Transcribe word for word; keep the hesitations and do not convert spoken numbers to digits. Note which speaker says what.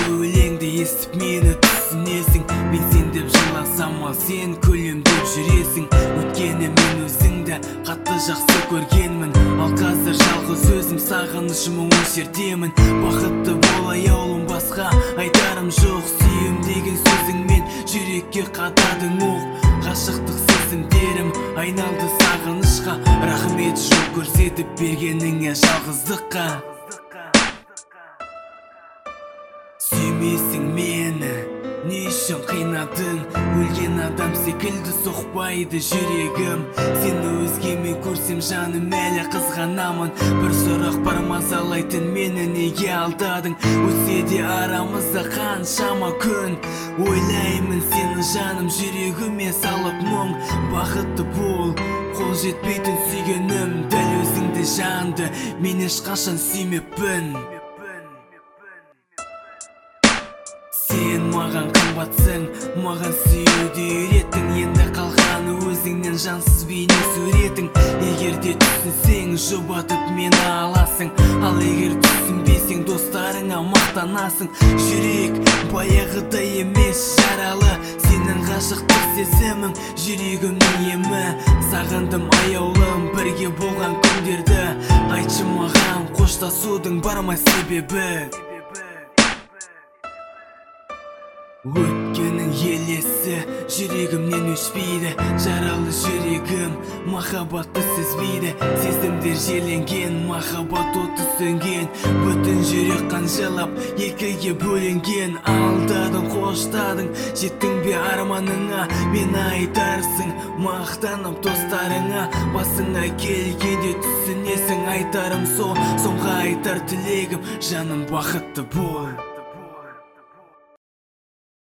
Speaker 1: өлеңді естіп мені түсінесің. Мен сен деп жыласам ал сен күлем деп жүресің. Өткені мен өзіңді қатты жақсы көргенмін, ал қазір жалғыз өзім сағыныш мұңын шертемін. Бақытты болай аулым, басқа айтарым жоқ. Сүйем деген сөзіңмен жүрекке қададың оқ. Ғашықтық сезімдерім айналды сағынышқа. Рахмет жол көрсетіп бергеніңе жалғыздыққа. Сүймесің мені, не үшін қинадың? Өлген адам секілді соқпайды жүрегім. Сені өзгемен көрсем жаным әлі қызғанамын. Бір сұрақ бар мазалайтын, мені неге алдадың? Өтсе де арамызда қаншама күн. Ойлаймын сені жаным, жүрегіме салып мұң. Бақытты бол, қол жетпейтін сүйгенім. Дәл өзіңді жанды мен ешқашан сүймеппін. Сен маған қымбатсың, маған сүюді үйреттің. Енді қалғаны өзіңнен жансыз бейне суретің. Егер де түсінсең, жұбатып мені аласың. Ал егер түсінбесең, достарыңа мақтанасың. Жүрек баяғыдай емес, жаралы. Сенің ғашықтық сезімің жүрегімнің емі. Сағындым аяулым, бірге болған күндерді. Айтшы маған, қоштасудың бар ма себебі? Өткенің елесі жүрегімнен өшпейді. Жаралы жүрегім махаббатты сезбейді. Сезімдер желенген, махаббат оты сөнген. Бүтін жүрек қанжалап екіге бөлінген. Алдадың, қоштадың, жеттің бе арманыңа? Мен айтарсың мақтанып достарыңа. Басыңа келгенде түсінесің, айтарым сол. Соңға айтар тілегім, жаным бақытты бол.